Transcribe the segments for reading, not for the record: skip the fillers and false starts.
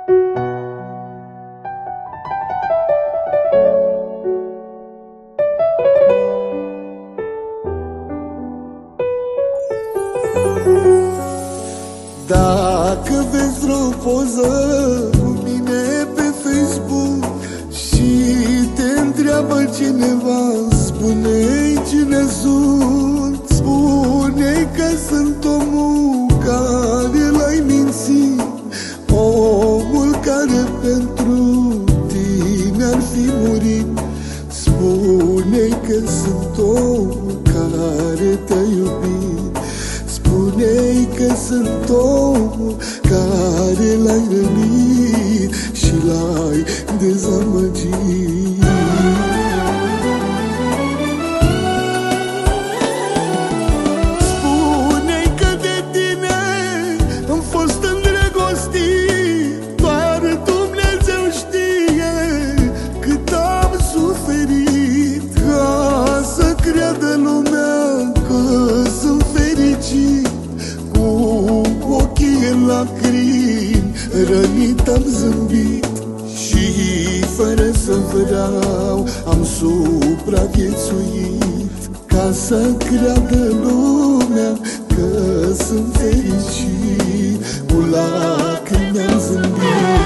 Dacă vezi vreo poză cu mine pe Facebook și te întreabă cineva, spune-i cine sunt. Spune-i că sunt omul care l-ai mințit, omul care pentru tine ar fi murit. Spune-i că sunt omul care te-a iubit. Spune-i că sunt omul care l-ai rănit și l-ai dezamăgit. Spune-i că de tine am fost îndrăgostit, doar Dumnezeu știe cât am suferit, ca să creadă lumea că sunt fericit. Cu ochii în lacrimi, rănit am zâmbit și fără să vreau am supraviețuit, ca să creadă lumea că sunt fericit. Cu lacrimi am zâmbit.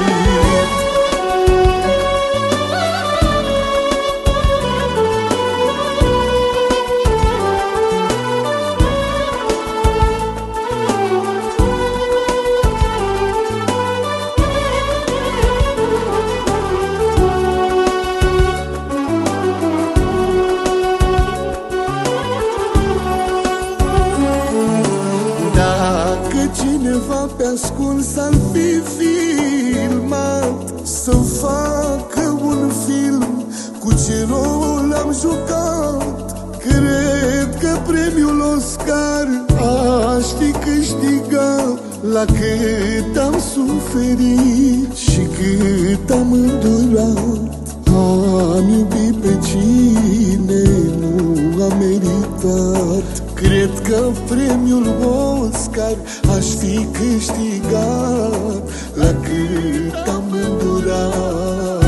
Cineva pe ascuns ar fi filmat, să facă un film cu ce rol am jucat. Cred că premiul Oscar aș fi câștigat, la cât am suferit și cât am îndurat. Am iubit pe cine nu am meritat. Cred că premiul Oscar aș fi câștigat, la cât am îndurat.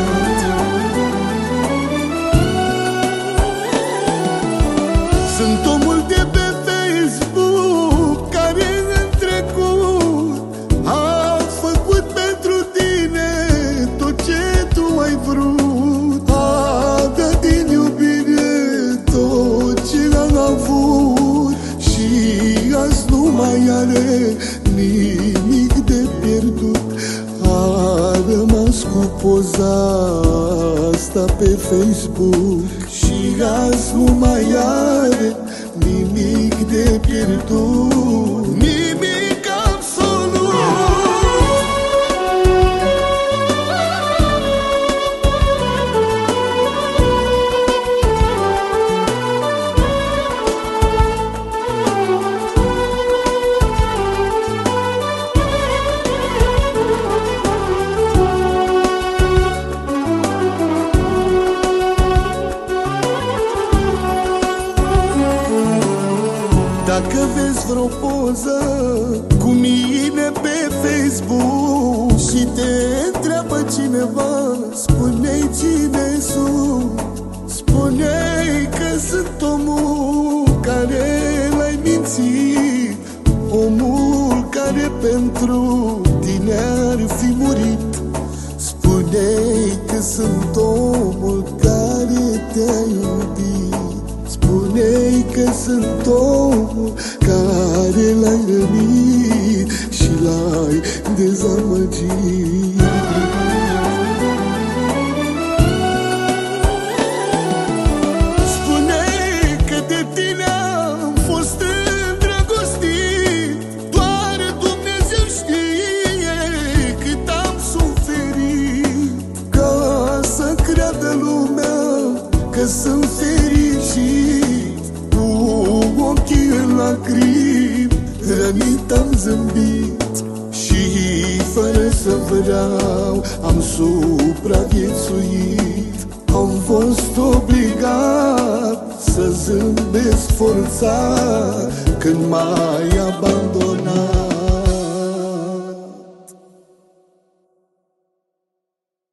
Sunt omul de pe Facebook care în trecut a făcut pentru tine tot ce tu ai vrut. A dat din iubire tot ce am avut și azi nu mai are nimic de pierdut. A rămas cu poza asta pe Facebook și azi nu mai are nimic de pierdut. Nimic absolut. Dacă vezi vreo poză cu mine pe Facebook și te întreabă cineva, spune-i cine sunt. Spune-i că sunt omul care l-ai mințit, omul care pentru tine ar fi murit. Spune-i că sunt omul care te-a iubit. Spune-i că sunt omul care l-ai rănit și l-ai dezamăgit. Spune-i că de tine am fost îndrăgostit, doar Dumnezeu știe cât am suferit, ca să creadă lumea că sunt fericit. Cu ochii în lacrimi, rănit am zâmbit și fără să vreau am supraviețuit. Am fost obligat să zâmbesc forțat când m-ai abandonat.